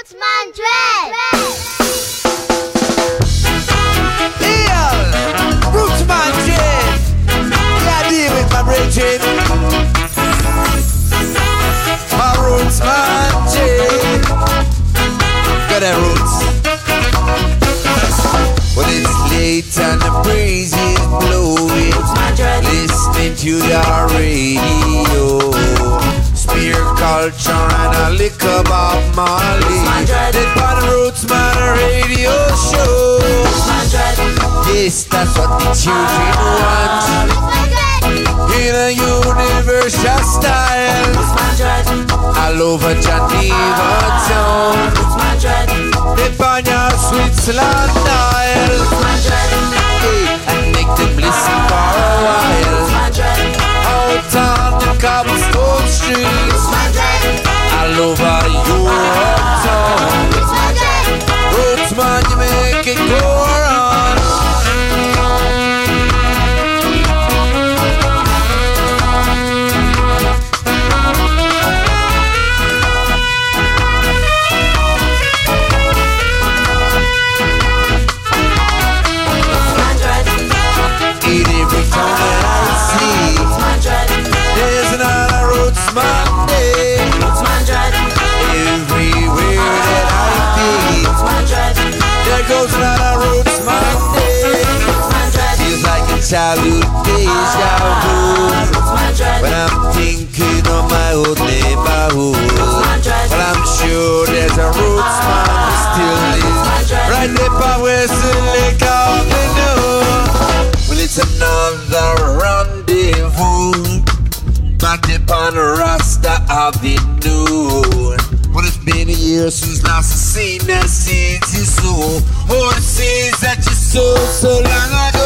Rootsman Dread. Yeah, Rootsman Dread. Yeah, deal with my brethren. My Rootsman Dread. Got that roots. Well, it's late and the breeze is blowing. Listening to your radio. Spear culture and a lick about Molly. Dead by the Rootsman radio show. Yes, that's what the children want. In a universal style. All over Geneva town. Dead by your Switzerland Isle. And make them listen for a while. Out on the cobblestone streets, all over Europe town. Rootsman, you make it go on. In every town that I see, there's another Rootsman Day. Everywhere that I be, there goes another Rootsman Day. Feels like a childhood deja vu when I'm thinking of my old neighborhood. But I'm sure there's a Rootsman who still lives right there by Western Lake Avenue. Well, it's another rendezvous back upon Rasta Avenue. Well, it's been a year since last I seen that seeds you sow. Oh, the seeds that you sowed so long ago.